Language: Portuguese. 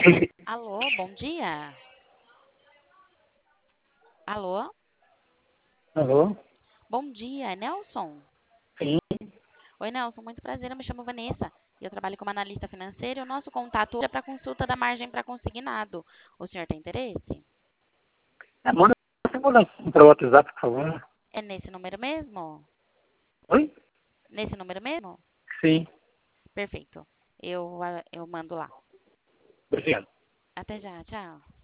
Alô, bom dia. Alô, Alô? bom dia, é Nelson? Sim. Oi, Nelson, muito prazer, eu me chamo Vanessa e eu trabalho como analista financeira e o nosso contato é para consulta da margem para consignado. O senhor tem interesse? Manda para o WhatsApp, por favor. É nesse número mesmo? Oi? Nesse número mesmo? Sim. Perfeito. Eu mando lá. Obrigado. Até já, tchau.